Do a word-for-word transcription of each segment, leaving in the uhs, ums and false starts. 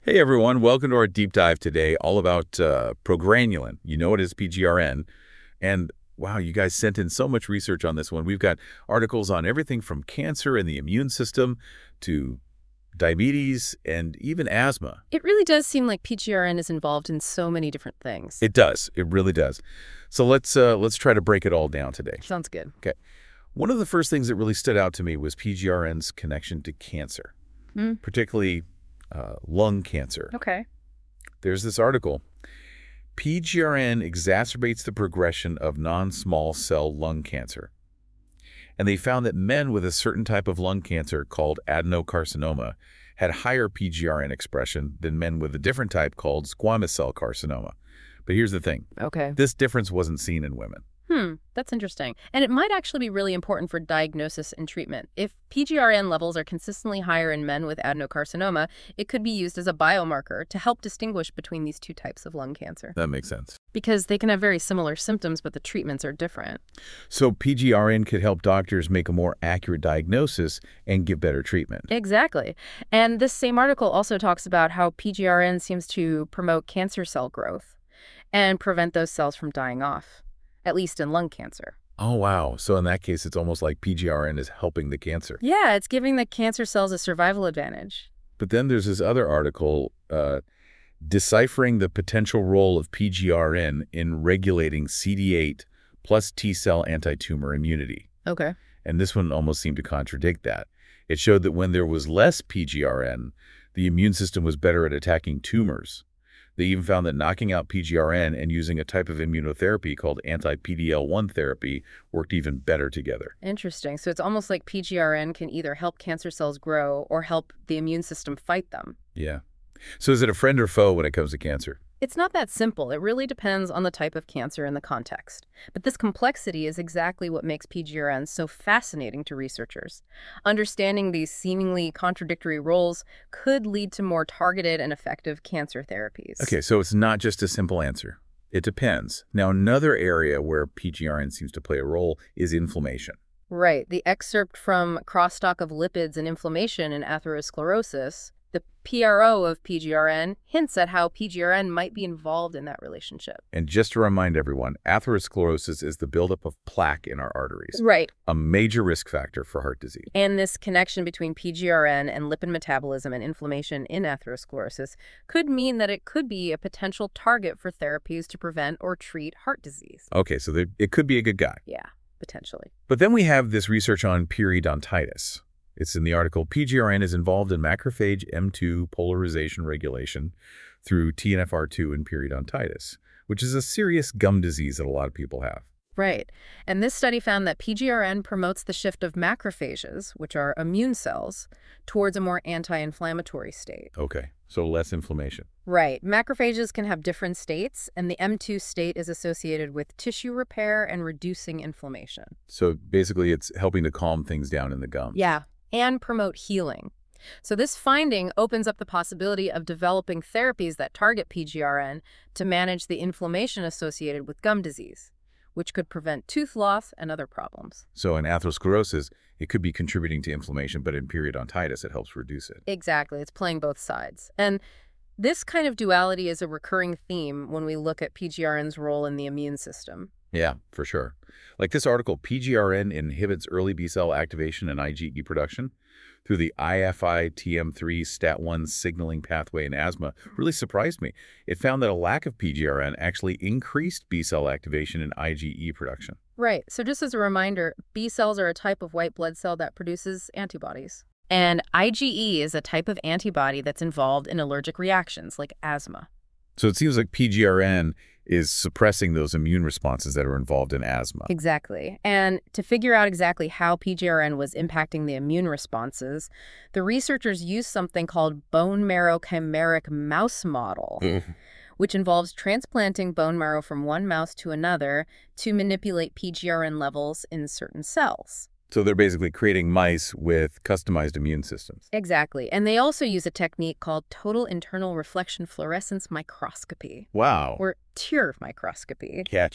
Hey everyone, welcome to our deep dive today, all about uh, progranulin. You know it as P G R N. And wow, you guys sent in so much research on this one. We've got articles on everything from cancer and the immune system to diabetes and even asthma. It really does seem like P G R N is involved in so many different things. It does. It really does. So let's uh, let's try to break it all down today. Sounds good. Okay. One of the first things that really stood out to me was P G R N's connection to cancer, Mm. particularly uh, lung cancer. Okay. There's this article. P G R N exacerbates the progression of non-small cell lung cancer. And they found that men with a certain type of lung cancer called adenocarcinoma had higher P G R N expression than men with a different type called squamous cell carcinoma. But here's the thing. Okay. This difference wasn't seen in women. Hmm, that's interesting. And it might actually be really important for diagnosis and treatment. If P G R N levels are consistently higher in men with adenocarcinoma, it could be used as a biomarker to help distinguish between these two types of lung cancer. That makes sense. Because they can have very similar symptoms, but the treatments are different. So P G R N could help doctors make a more accurate diagnosis and give better treatment. Exactly. And this same article also talks about how P G R N seems to promote cancer cell growth and prevent those cells from dying off, at least in lung cancer. Oh, wow. So in that case, it's almost like P G R N is helping the cancer. Yeah, it's giving the cancer cells a survival advantage. But then there's this other article, uh, deciphering the potential role of P G R N in regulating C D eight plus T-cell anti-tumor immunity. Okay. And this one almost seemed to contradict that. It showed that when there was less P G R N, the immune system was better at attacking tumors. They even found that knocking out P G R N and using a type of immunotherapy called anti-P D L one therapy worked even better together. Interesting. So it's almost like P G R N can either help cancer cells grow or help the immune system fight them. Yeah. So is it a friend or foe when it comes to cancer? It's not that simple. It really depends on the type of cancer and the context. But this complexity is exactly what makes P G R N so fascinating to researchers. Understanding these seemingly contradictory roles could lead to more targeted and effective cancer therapies. Okay, so it's not just a simple answer. It depends. Now, another area where P G R N seems to play a role is inflammation. Right. The excerpt from Crosstalk of Lipids and Inflammation in Atherosclerosis, the P R O of P G R N, hints at how P G R N might be involved in that relationship. And just to remind everyone, atherosclerosis is the buildup of plaque in our arteries, Right. a major risk factor for heart disease. And this connection between P G R N and lipid metabolism and inflammation in atherosclerosis could mean that it could be a potential target for therapies to prevent or treat heart disease. Okay, so there, it could be a good guy. Yeah, potentially. But then we have this research on periodontitis. It's in the article, P G R N is involved in macrophage M two polarization regulation through T N F R two in periodontitis, which is a serious gum disease that a lot of people have. Right. And this study found that P G R N promotes the shift of macrophages, which are immune cells, towards a more anti-inflammatory state. Okay, so less inflammation. Right. Macrophages can have different states, and the M two state is associated with tissue repair and reducing inflammation. So basically it's helping to calm things down in the gums. Yeah, and promote healing. So this finding opens up the possibility of developing therapies that target P G R N to manage the inflammation associated with gum disease, which could prevent tooth loss and other problems. So in atherosclerosis, it could be contributing to inflammation, but in periodontitis, it helps reduce it. Exactly. It's playing both sides. And this kind of duality is a recurring theme when we look at P G R N's role in the immune system. Yeah, for sure. Like this article, P G R N inhibits early B-cell activation and IgE production through the I F I T M three STAT one signaling pathway in asthma really surprised me. It found that a lack of P G R N actually increased B-cell activation and IgE production. Right. So just as a reminder, B cells are a type of white blood cell that produces antibodies. And IgE is a type of antibody that's involved in allergic reactions like asthma. So it seems like P G R N is suppressing those immune responses that are involved in asthma. Exactly. And to figure out exactly how P G R N was impacting the immune responses, the researchers used something called bone marrow chimeric mouse model, which involves transplanting bone marrow from one mouse to another to manipulate P G R N levels in certain cells. So they're basically creating mice with customized immune systems. Exactly. And they also use a technique called total internal reflection fluorescence microscopy, Wow. or T I R microscopy. Catchy.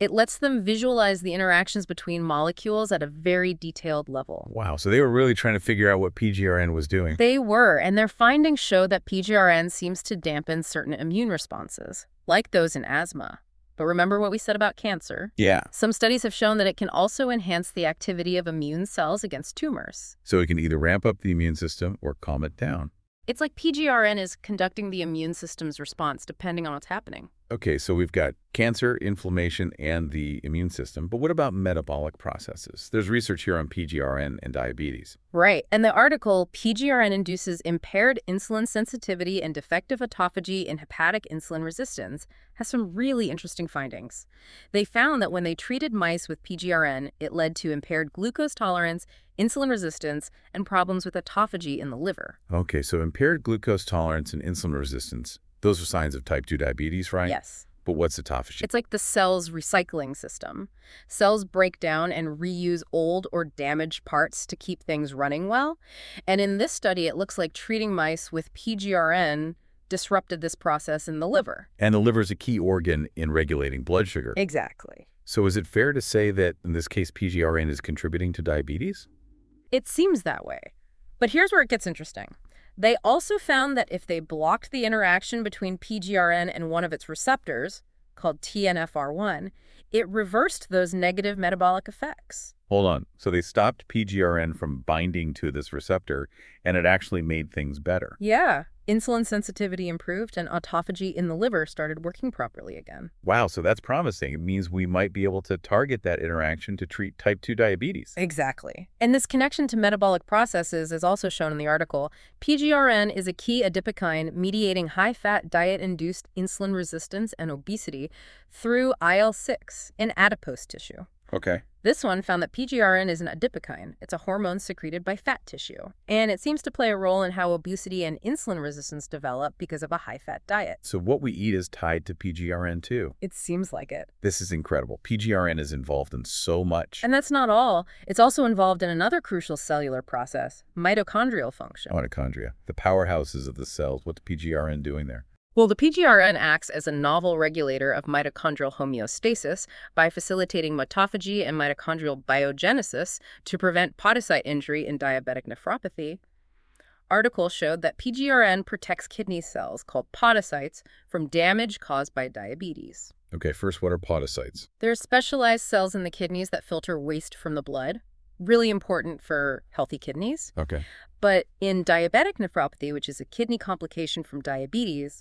It lets them visualize the interactions between molecules at a very detailed level. Wow, so they were really trying to figure out what P G R N was doing. They were, and their findings show that P G R N seems to dampen certain immune responses, like those in asthma. But remember what we said about cancer? Yeah. Some studies have shown that it can also enhance the activity of immune cells against tumors. So it can either ramp up the immune system or calm it down. It's like P G R N is conducting the immune system's response depending on what's happening. Okay, so we've got cancer, inflammation, and the immune system. But what about metabolic processes? There's research here on P G R N and diabetes. Right. And the article, P G R N induces impaired insulin sensitivity and defective autophagy in hepatic insulin resistance, has some really interesting findings. They found that when they treated mice with P G R N, it led to impaired glucose tolerance, insulin resistance, and problems with autophagy in the liver. Okay, so impaired glucose tolerance and insulin resistance, those are signs of type two diabetes, right? Yes. But what's autophagy? It's like the cell's recycling system. Cells break down and reuse old or damaged parts to keep things running well. And in this study, it looks like treating mice with P G R N disrupted this process in the liver. And the liver is a key organ in regulating blood sugar. Exactly. So is it fair to say that, in this case, P G R N is contributing to diabetes? It seems that way. But here's where it gets interesting. They also found that if they blocked the interaction between P G R N and one of its receptors, called T N F R one, it reversed those negative metabolic effects. Hold on. So they stopped P G R N from binding to this receptor, and it actually made things better. Yeah. Insulin sensitivity improved, and autophagy in the liver started working properly again. Wow, so that's promising. It means we might be able to target that interaction to treat type two diabetes. Exactly. And this connection to metabolic processes is also shown in the article. P G R N is a key adipokine mediating high-fat diet-induced insulin resistance and obesity through I L six in adipose tissue. Okay. This one found that P G R N is an adipokine. It's a hormone secreted by fat tissue. And it seems to play a role in how obesity and insulin resistance develop because of a high-fat diet. So what we eat is tied to P G R N too. It seems like it. This is incredible. P G R N is involved in so much. And that's not all. It's also involved in another crucial cellular process, mitochondrial function. Mitochondria, the powerhouses of the cells. What's P G R N doing there? Well, the P G R N acts as a novel regulator of mitochondrial homeostasis by facilitating mitophagy and mitochondrial biogenesis to prevent podocyte injury in diabetic nephropathy. Articles showed that P G R N protects kidney cells, called podocytes, from damage caused by diabetes. Okay, first, what are podocytes? They're specialized cells in the kidneys that filter waste from the blood, really important for healthy kidneys. Okay. But in diabetic nephropathy, which is a kidney complication from diabetes,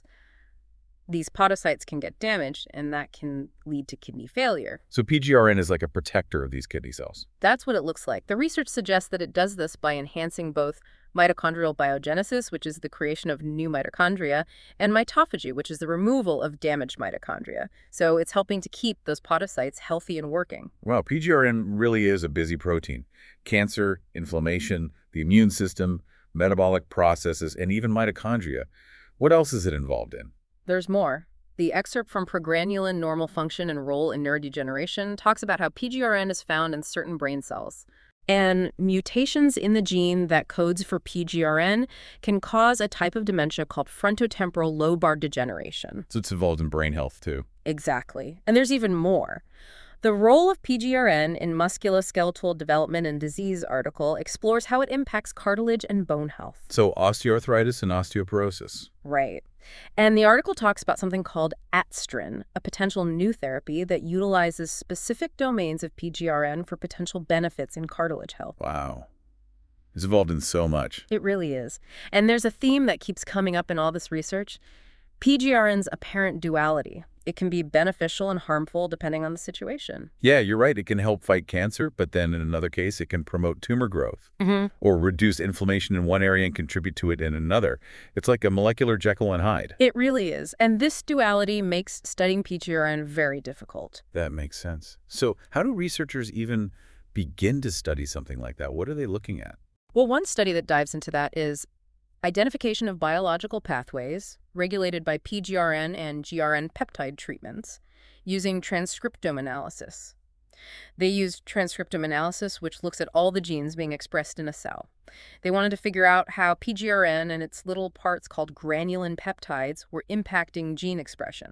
these podocytes can get damaged, and that can lead to kidney failure. So P G R N is like a protector of these kidney cells. That's what it looks like. The research suggests that it does this by enhancing both mitochondrial biogenesis, which is the creation of new mitochondria, and mitophagy, which is the removal of damaged mitochondria. So it's helping to keep those podocytes healthy and working. Wow, P G R N really is a busy protein. Cancer, inflammation, the immune system, metabolic processes, and even mitochondria. What else is it involved in? There's more. The excerpt from Progranulin Normal Function and Role in Neurodegeneration talks about how P G R N is found in certain brain cells. And mutations in the gene that codes for P G R N can cause a type of dementia called frontotemporal lobar degeneration. So it's involved in brain health, too. Exactly. And there's even more. The role of P G R N in musculoskeletal development and disease article explores how it impacts cartilage and bone health. So osteoarthritis and osteoporosis. Right. And the article talks about something called Atstrin, a potential new therapy that utilizes specific domains of P G R N for potential benefits in cartilage health. Wow. It's involved in so much. It really is. And there's a theme that keeps coming up in all this research. P G R N's apparent duality. It can be beneficial and harmful depending on the situation. Yeah, you're right. It can help fight cancer, but then in another case, it can promote tumor growth Mm-hmm. or reduce inflammation in one area and contribute to it in another. It's like a molecular Jekyll and Hyde. It really is. And this duality makes studying P G R N very difficult. That makes sense. So how do researchers even begin to study something like that? What are they looking at? Well, one study that dives into that is identification of biological pathways regulated by P G R N and G R N peptide treatments using transcriptome analysis. They used transcriptome analysis, which looks at all the genes being expressed in a cell. They wanted to figure out how P G R N and its little parts called granulin peptides were impacting gene expression.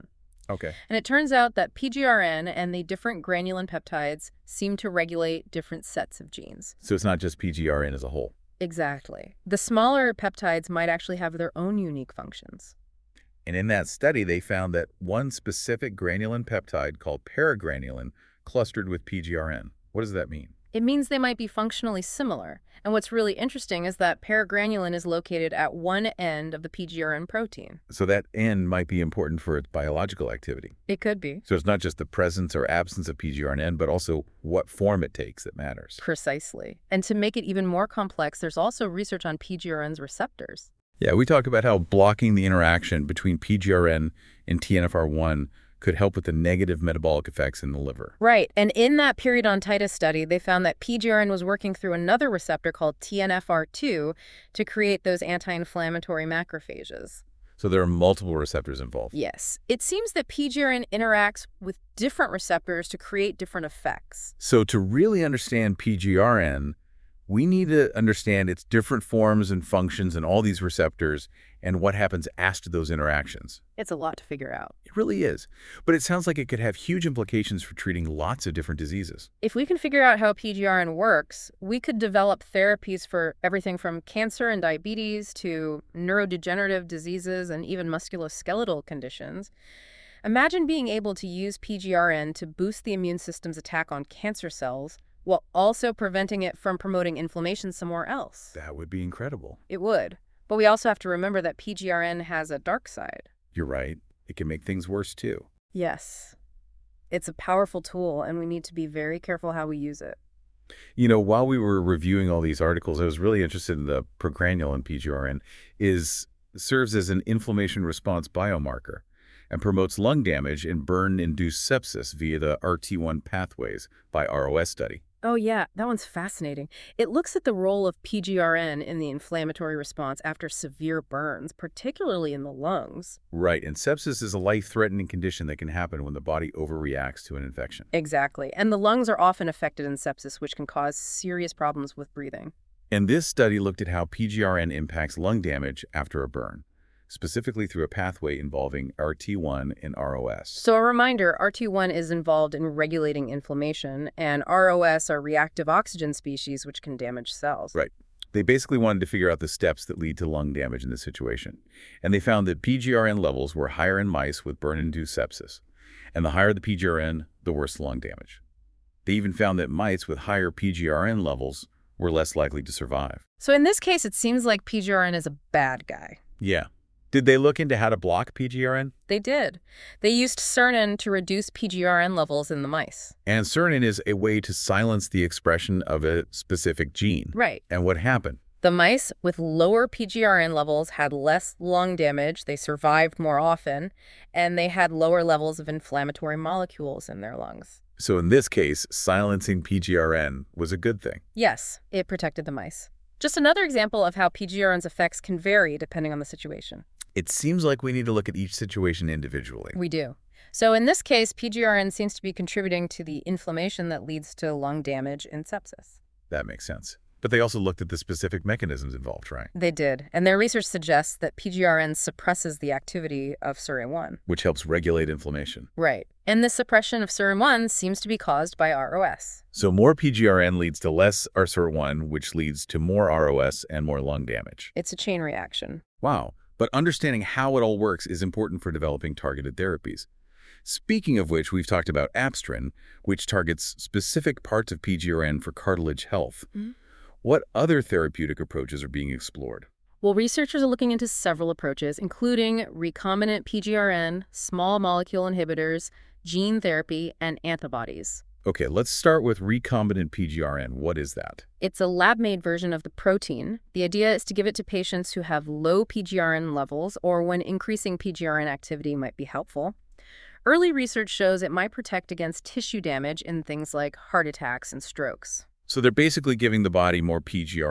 Okay. And it turns out that P G R N and the different granulin peptides seem to regulate different sets of genes. So it's not just P G R N as a whole. Exactly. The smaller peptides might actually have their own unique functions. And in that study, they found that one specific granulin peptide called paragranulin clustered with P G R N. What does that mean? It means they might be functionally similar. And what's really interesting is that paragranulin is located at one end of the P G R N protein. So that end might be important for its biological activity. It could be. So it's not just the presence or absence of P G R N, but also what form it takes that matters. Precisely. And to make it even more complex, there's also research on P G R N's receptors. Yeah, we talked about how blocking the interaction between P G R N and T N F R one could help with the negative metabolic effects in the liver. Right. And in that periodontitis study, they found that P G R N was working through another receptor called T N F R two to create those anti-inflammatory macrophages. So there are multiple receptors involved. Yes. It seems that P G R N interacts with different receptors to create different effects. So to really understand P G R N, we need to understand its different forms and functions and all these receptors and what happens after those interactions. It's a lot to figure out. It really is. But it sounds like it could have huge implications for treating lots of different diseases. If we can figure out how P G R N works, we could develop therapies for everything from cancer and diabetes to neurodegenerative diseases and even musculoskeletal conditions. Imagine being able to use P G R N to boost the immune system's attack on cancer cells while also preventing it from promoting inflammation somewhere else. That would be incredible. It would. But we also have to remember that P G R N has a dark side. You're right. It can make things worse, too. Yes. It's a powerful tool, and we need to be very careful how we use it. You know, while we were reviewing all these articles, I was really interested in the progranulin P G R N is serves as an inflammation response biomarker and promotes lung damage and burn-induced sepsis via the R T one pathways by R O S study. Oh, yeah, that one's fascinating. It looks at the role of P G R N in the inflammatory response after severe burns, particularly in the lungs. Right, and sepsis is a life-threatening condition that can happen when the body overreacts to an infection. Exactly, and the lungs are often affected in sepsis, which can cause serious problems with breathing. And this study looked at how P G R N impacts lung damage after a burn, specifically through a pathway involving R T one and R O S. So a reminder, R T one is involved in regulating inflammation, and R O S are reactive oxygen species which can damage cells. Right. They basically wanted to figure out the steps that lead to lung damage in this situation. And they found that P G R N levels were higher in mice with burn-induced sepsis. And the higher the P G R N, the worse the lung damage. They even found that mice with higher P G R N levels were less likely to survive. So in this case, it seems like P G R N is a bad guy. Yeah. Did they look into how to block P G R N? They did. They used Cernin to reduce P G R N levels in the mice. And Cernin is a way to silence the expression of a specific gene. Right. And what happened? The mice with lower P G R N levels had less lung damage, they survived more often, and they had lower levels of inflammatory molecules in their lungs. So in this case, silencing P G R N was a good thing. Yes, it protected the mice. Just another example of how P G R N's effects can vary depending on the situation. It seems like we need to look at each situation individually. We do. So in this case, P G R N seems to be contributing to the inflammation that leads to lung damage and sepsis. That makes sense. But they also looked at the specific mechanisms involved, right? They did. And their research suggests that P G R N suppresses the activity of S I R I one. Which helps regulate inflammation. Right. And this suppression of S I R I one seems to be caused by R O S. So more P G R N leads to less S I R I one, which leads to more R O S and more lung damage. It's a chain reaction. Wow. But understanding how it all works is important for developing targeted therapies. Speaking of which, we've talked about Apstrin, which targets specific parts of P G R N for cartilage health. Mm-hmm. What other therapeutic approaches are being explored? Well, researchers are looking into several approaches, including recombinant P G R N, small molecule inhibitors, gene therapy, and antibodies. Okay, let's start with recombinant P G R N. What is that? It's a lab-made version of the protein. The idea is to give it to patients who have low P G R N levels or when increasing P G R N activity might be helpful. Early research shows it might protect against tissue damage in things like heart attacks and strokes. So they're basically giving the body more P G R N,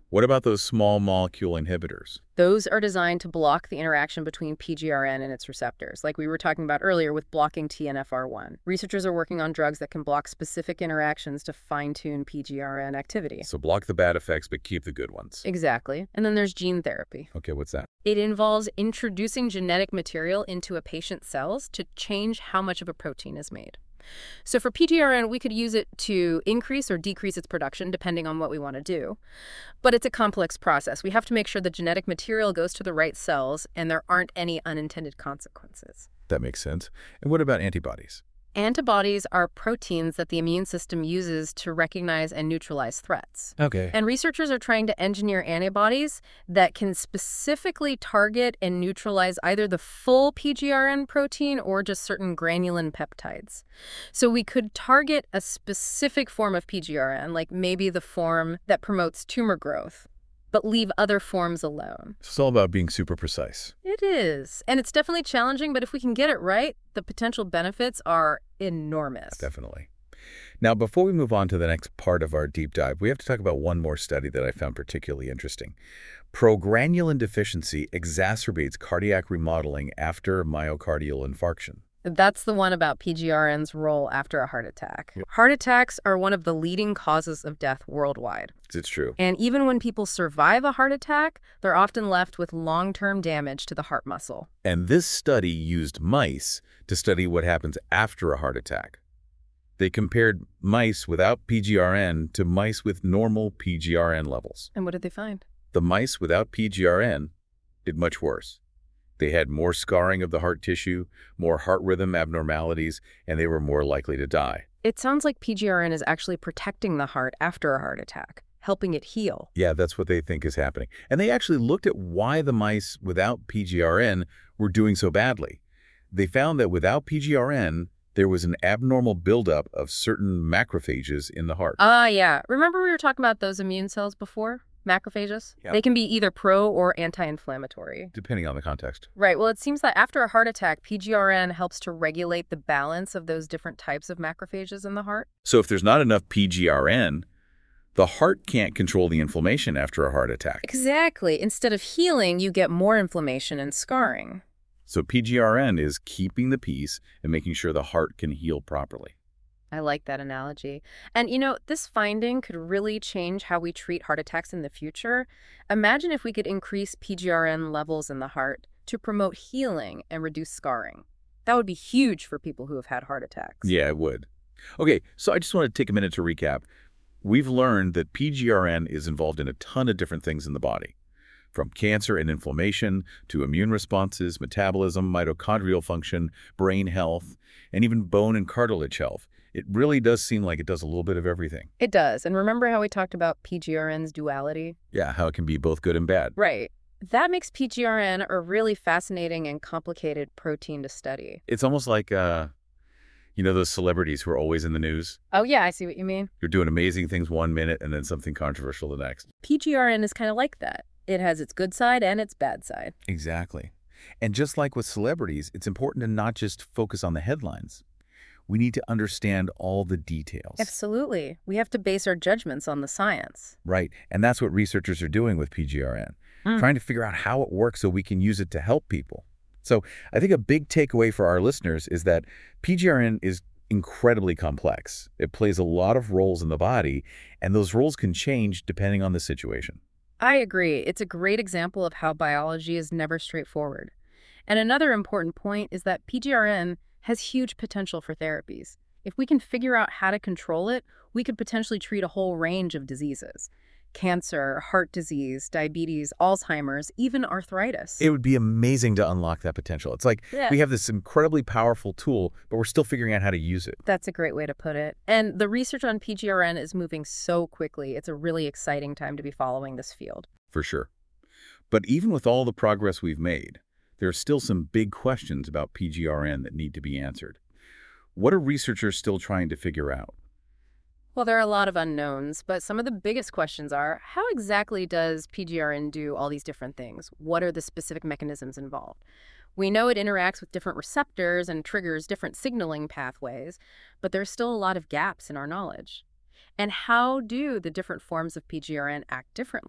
What about those small molecule inhibitors? Those are designed to block the interaction between P G R N and its receptors, like we were talking about earlier with blocking T N F R one. Researchers are working on drugs that can block specific interactions to fine-tune P G R N activity. So block the bad effects, but keep the good ones. Exactly. And then there's gene therapy. Okay, what's that? It involves introducing genetic material into a patient's cells to change how much of a protein is made. So for P G R N, we could use it to increase or decrease its production depending on what we want to do. But it's a complex process. We have to make sure the genetic material goes to the right cells and there aren't any unintended consequences. That makes sense. And what about antibodies? Antibodies are proteins that the immune system uses to recognize and neutralize threats. Okay. And researchers are trying to engineer antibodies that can specifically target and neutralize either the full P G R N protein or just certain granulin peptides. So we could target a specific form of P G R N, like maybe the form that promotes tumor growth, but leave other forms alone. It's all about being super precise. It is. And it's definitely challenging, but if we can get it right, the potential benefits are enormous. Definitely. Now, before we move on to the next part of our deep dive, we have to talk about one more study that I found particularly interesting. Progranulin deficiency exacerbates cardiac remodeling after myocardial infarction. That's the one about P G R N's role after a heart attack. Yep. Heart attacks are one of the leading causes of death worldwide. It's true. And even when people survive a heart attack, they're often left with long-term damage to the heart muscle. And this study used mice to study what happens after a heart attack. They compared mice without P G R N to mice with normal P G R N levels. And what did they find? The mice without P G R N did much worse. They had more scarring of the heart tissue, more heart rhythm abnormalities, and they were more likely to die. It sounds like P G R N is actually protecting the heart after a heart attack, helping it heal. Yeah, that's what they think is happening. And they actually looked at why the mice without P G R N were doing so badly. They found that without P G R N, there was an abnormal buildup of certain macrophages in the heart. Ah, uh, yeah. Remember we were talking about those immune cells before? Macrophages? Yeah. They can be either pro or anti-inflammatory. Depending on the context. Right. Well, it seems that after a heart attack, P G R N helps to regulate the balance of those different types of macrophages in the heart. So if there's not enough P G R N, the heart can't control the inflammation after a heart attack. Exactly. Instead of healing, you get more inflammation and scarring. So P G R N is keeping the peace and making sure the heart can heal properly. I like that analogy. And, you know, this finding could really change how we treat heart attacks in the future. Imagine if we could increase P G R N levels in the heart to promote healing and reduce scarring. That would be huge for people who have had heart attacks. Yeah, it would. Okay, so I just want to take a minute to recap. We've learned that P G R N is involved in a ton of different things in the body, from cancer and inflammation to immune responses, metabolism, mitochondrial function, brain health, and even bone and cartilage health. It really does seem like it does a little bit of everything. It does. And remember how we talked about P G R N's duality? Yeah, how it can be both good and bad. Right. That makes P G R N a really fascinating and complicated protein to study. It's almost like, uh, you know, those celebrities who are always in the news? Oh, yeah, I see what you mean. You're doing amazing things one minute and then something controversial the next. P G R N is kind of like that. It has its good side and its bad side. Exactly. And just like with celebrities, it's important to not just focus on the headlines. We need to understand all the details. Absolutely. We have to base our judgments on the science. Right. And that's what researchers are doing with P G R N, Mm. trying to figure out how it works so we can use it to help people. So I think a big takeaway for our listeners is that P G R N is incredibly complex. It plays a lot of roles in the body, and those roles can change depending on the situation. I agree. It's a great example of how biology is never straightforward. And another important point is that P G R N has huge potential for therapies. If we can figure out how to control it, we could potentially treat a whole range of diseases. Cancer, heart disease, diabetes, Alzheimer's, even arthritis. It would be amazing to unlock that potential. It's like Yeah. we have this incredibly powerful tool, but we're still figuring out how to use it. That's a great way to put it. And the research on P G R N is moving so quickly. It's a really exciting time to be following this field. For sure. But even with all the progress we've made, there are still some big questions about P G R N that need to be answered. What are researchers still trying to figure out? Well, there are a lot of unknowns, but some of the biggest questions are, how exactly does P G R N do all these different things? What are the specific mechanisms involved? We know it interacts with different receptors and triggers different signaling pathways, but there's still a lot of gaps in our knowledge. And how do the different forms of P G R N act differently?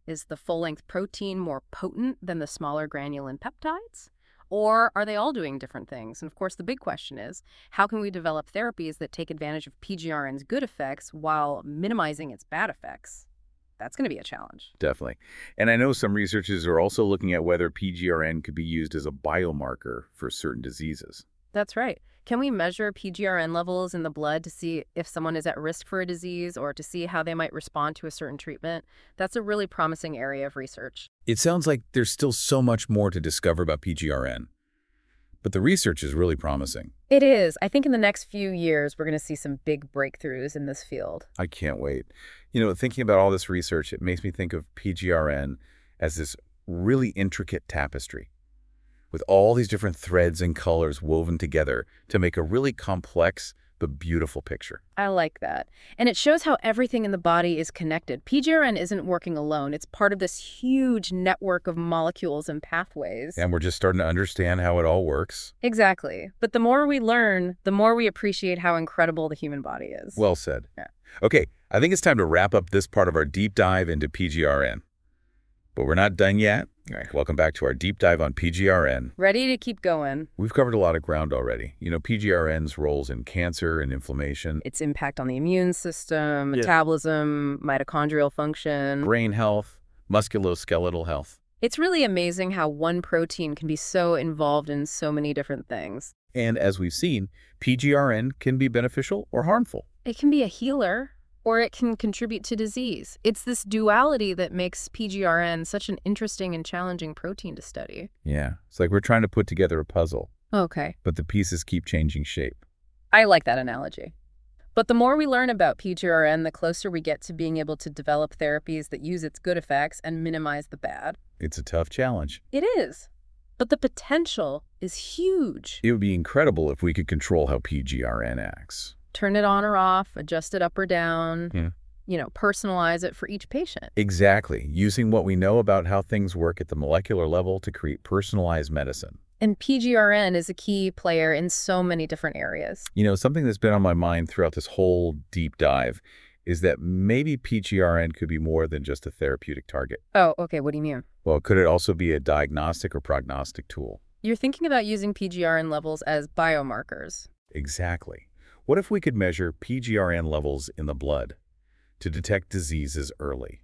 Is the full-length protein more potent than the smaller granulin peptides? Or are they all doing different things? And of course, the big question is, how can we develop therapies that take advantage of P G R N's good effects while minimizing its bad effects? That's going to be a challenge. Definitely. And I know some researchers are also looking at whether P G R N could be used as a biomarker for certain diseases. That's right. Can we measure P G R N levels in the blood to see if someone is at risk for a disease or to see how they might respond to a certain treatment? That's a really promising area of research. It sounds like there's still so much more to discover about P G R N, but the research is really promising. It is. I think in the next few years, we're going to see some big breakthroughs in this field. I can't wait. You know, thinking about all this research, it makes me think of P G R N as this really intricate tapestry with all these different threads and colors woven together to make a really complex but beautiful picture. I like that. And it shows how everything in the body is connected. P G R N isn't working alone. It's part of this huge network of molecules and pathways. And we're just starting to understand how it all works. Exactly. But the more we learn, the more we appreciate how incredible the human body is. Well said. Yeah. Okay, I think it's time to wrap up this part of our deep dive into P G R N. But we're not done yet. All right, welcome back to our deep dive on P G R N. Ready to keep going. We've covered a lot of ground already. You know, P G R N's roles in cancer and inflammation, Its impact on the immune system, Yeah. metabolism, mitochondrial function. brain health, musculoskeletal health. It's really amazing how one protein can be so involved in so many different things. And as we've seen, P G R N can be beneficial or harmful. It can be a healer, or it can contribute to disease. It's this duality that makes P G R N such an interesting and challenging protein to study. Yeah, it's like we're trying to put together a puzzle, Okay, but the pieces keep changing shape. I like that analogy. But the more we learn about P G R N, the closer we get to being able to develop therapies that use its good effects and minimize the bad. It's a tough challenge. It is. But the potential is huge. It would be incredible if we could control how P G R N acts. Turn it on or off, adjust it up or down, Yeah. you know, personalize it for each patient. Exactly, using what we know about how things work at the molecular level to create personalized medicine. And P G R N is a key player in so many different areas. You know, something that's been on my mind throughout this whole deep dive is that maybe P G R N could be more than just a therapeutic target. Oh, okay, what do you mean? Well, could it also be a diagnostic or prognostic tool? You're thinking about using P G R N levels as biomarkers. Exactly. What if we could measure P G R N levels in the blood to detect diseases early?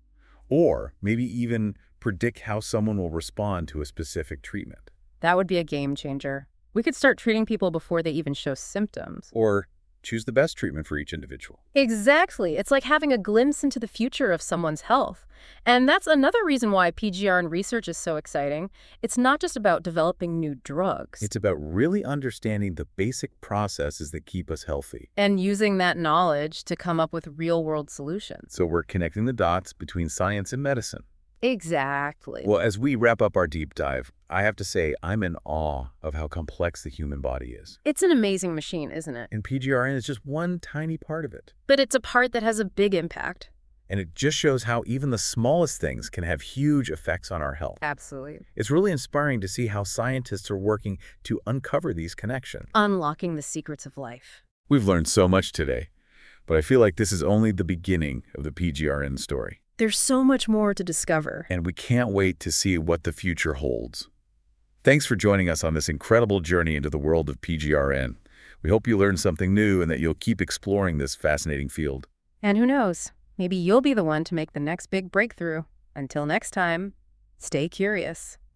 Or maybe even predict how someone will respond to a specific treatment? That would be a game changer. We could start treating people before they even show symptoms. Or choose the best treatment for each individual? Exactly. It's like having a glimpse into the future of someone's health. And that's another reason why P G R N research is so exciting. It's not just about developing new drugs. It's about really understanding the basic processes that keep us healthy. And using that knowledge to come up with real-world solutions. So we're connecting the dots between science and medicine. Exactly. Well, as we wrap up our deep dive, I have to say I'm in awe of how complex the human body is. It's an amazing machine, isn't it? And P G R N is just one tiny part of it. But it's a part that has a big impact. And it just shows how even the smallest things can have huge effects on our health. Absolutely. It's really inspiring to see how scientists are working to uncover these connections. Unlocking the secrets of life. We've learned so much today, but I feel like this is only the beginning of the P G R N story. There's so much more to discover. And we can't wait to see what the future holds. Thanks for joining us on this incredible journey into the world of P G R N. We hope you learned something new and that you'll keep exploring this fascinating field. And who knows, maybe you'll be the one to make the next big breakthrough. Until next time, stay curious.